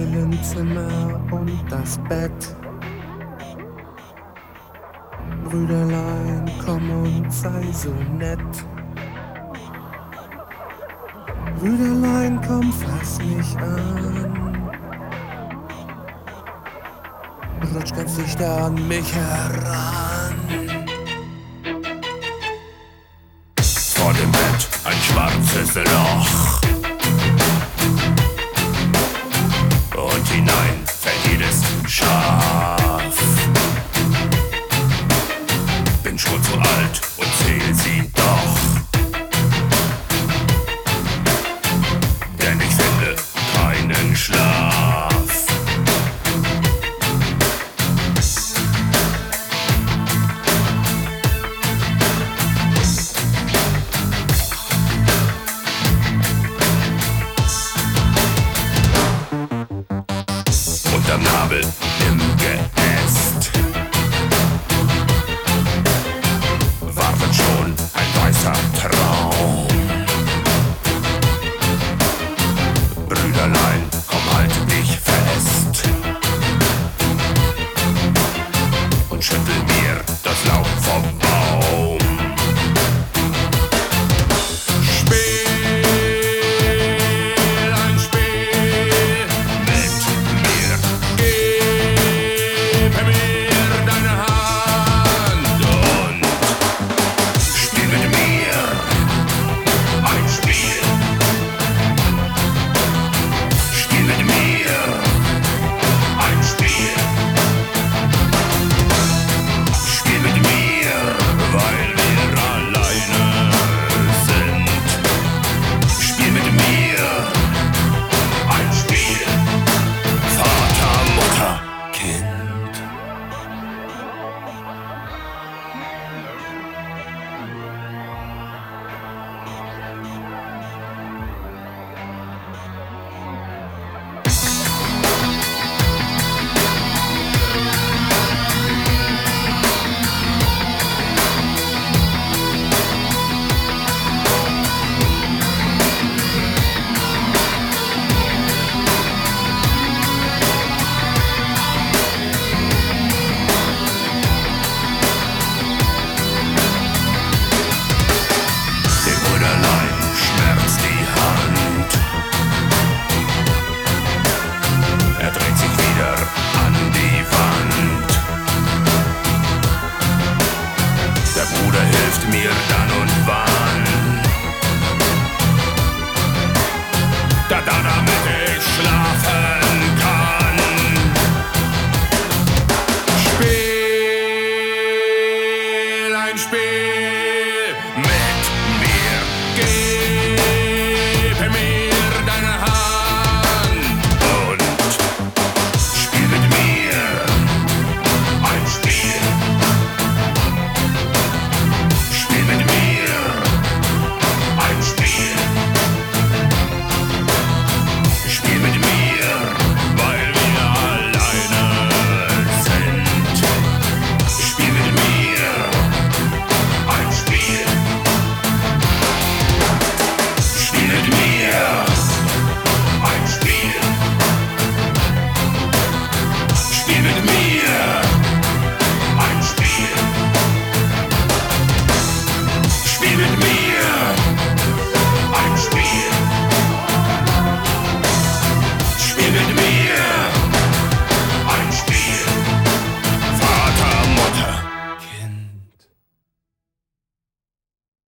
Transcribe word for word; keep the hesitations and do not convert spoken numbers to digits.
hellen Zimmer und das Bett. Brüderlein, komm und sei so nett. Brüderlein, komm, fass mich an. Rutsch ganz dichter an mich heran. Vor dem Bett ein schwarzes Loch. Und hinein fällt jedes Schaf. Bin schon zu alt und zähl sie doch. Denn ich finde keinen Schlaf. Unterm Nabel im Geäst wartet schon ein weißer Traum. Brüderlein, komm, halt dich fest und schüttel mir das Laub vom Baum. Hilft mir dann und wann, da, da, damit ich schlafen kann. Spiel ein Spiel.